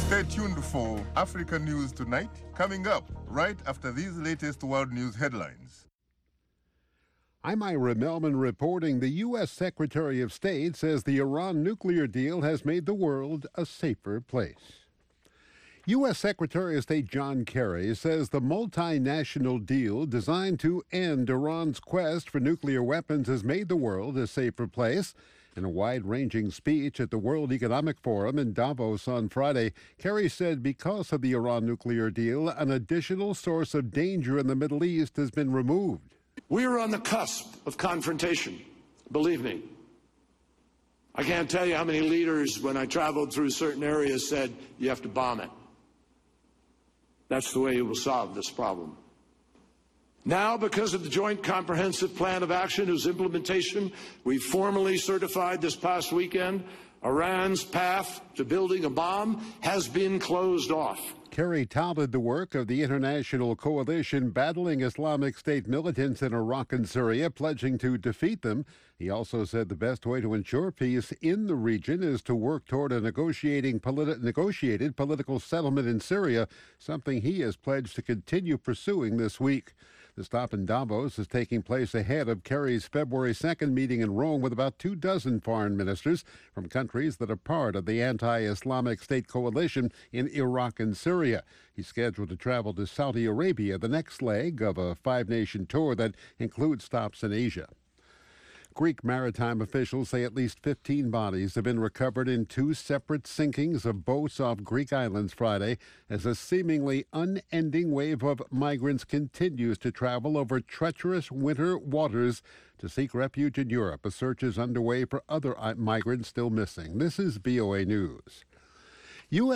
Stay tuned for Africa News Tonight, coming up right after these latest world news headlines. I'm Ira Melman reporting. The U.S. Secretary of State says the Iran nuclear deal has made the world a safer place. U.S. Secretary of State John Kerry says the multinational deal designed to end Iran's quest for nuclear weapons has made the world a safer place. In a wide-ranging speech at the World Economic Forum in Davos on Friday, Kerry said because of the Iran nuclear deal, an additional source of danger in the Middle East has been removed. We are on the cusp of confrontation, believe me. I can't tell you how many leaders, when I traveled through certain areas, said, you have to bomb it. That's the way you will solve this problem. Now, because of the Joint Comprehensive Plan of Action, whose implementation we formally certified this past weekend, Iran's path to building a bomb has been closed off. Kerry touted the work of the international coalition battling Islamic State militants in Iraq and Syria, pledging to defeat them. He also said the best way to ensure peace in the region is to work toward a negotiated political settlement in Syria, something he has pledged to continue pursuing this week. The stop in Davos is taking place ahead of Kerry's February 2nd meeting in Rome with about 24 foreign ministers from countries that are part of the anti-Islamic State coalition in Iraq and Syria. He's scheduled to travel to Saudi Arabia, the next leg of a five-nation tour that includes stops in Asia. Greek maritime officials say at least 15 bodies have been recovered in two separate sinkings of boats off Greek islands Friday as a seemingly unending wave of migrants continues to travel over treacherous winter waters to seek refuge in Europe. A search is underway for other migrants still missing. This is VOA News.